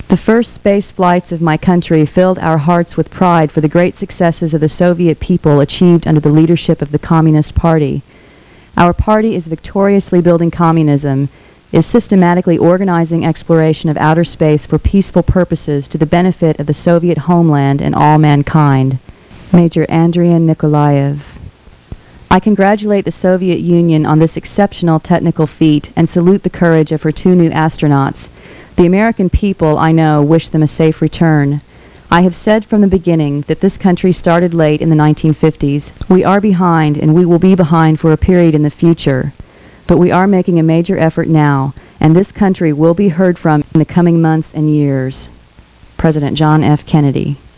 The first space flights of my country filled our hearts with pride for the great successes of the Soviet people achieved under the leadership of the Communist Party. Our party is victoriously building communism, is systematically organizing exploration of outer space for peaceful purposes to the benefit of the Soviet homeland and all mankind. Major Andrian Nikolaev. I congratulate the Soviet Union on this exceptional technical feat and salute the courage of her 2 new astronauts. The American people, I know, wish them a safe return. I have said from the beginning that this country started late in the 1950s. We are behind, and we will be behind for a period in the future. But we are making a major effort now, and this country will be heard from in the coming months and years. President John F. Kennedy.